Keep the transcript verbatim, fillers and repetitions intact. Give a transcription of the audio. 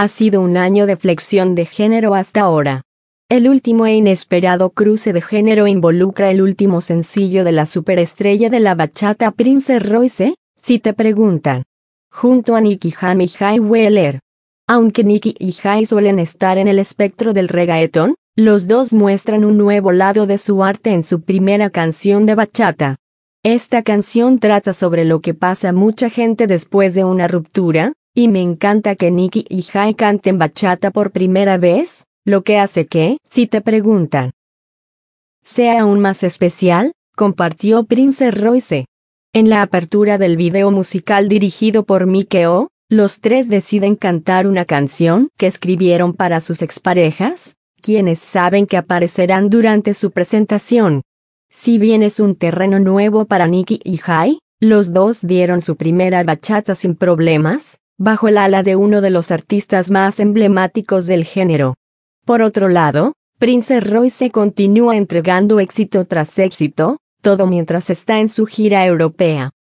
Ha sido un año de flexión de género hasta ahora. El último e inesperado cruce de género involucra el último sencillo de la superestrella de la bachata Prince Royce, Si te preguntan, junto a Nicky Jam y Jay Wheeler. Aunque Nicky y Jay suelen estar en el espectro del reggaetón, los dos muestran un nuevo lado de su arte en su primera canción de bachata. Esta canción trata sobre lo que pasa a mucha gente después de una ruptura, y me encanta que Nicky y Jay canten bachata por primera vez, lo que hace que, si te preguntan, sea aún más especial, compartió Prince Royce. En la apertura del video musical dirigido por Mikeo, los tres deciden cantar una canción que escribieron para sus exparejas, quienes saben que aparecerán durante su presentación. Si bien es un terreno nuevo para Nicky y Jay, los dos dieron su primera bachata sin problemas, bajo el ala de uno de los artistas más emblemáticos del género. Por otro lado, Prince Royce continúa entregando éxito tras éxito, todo mientras está en su gira europea.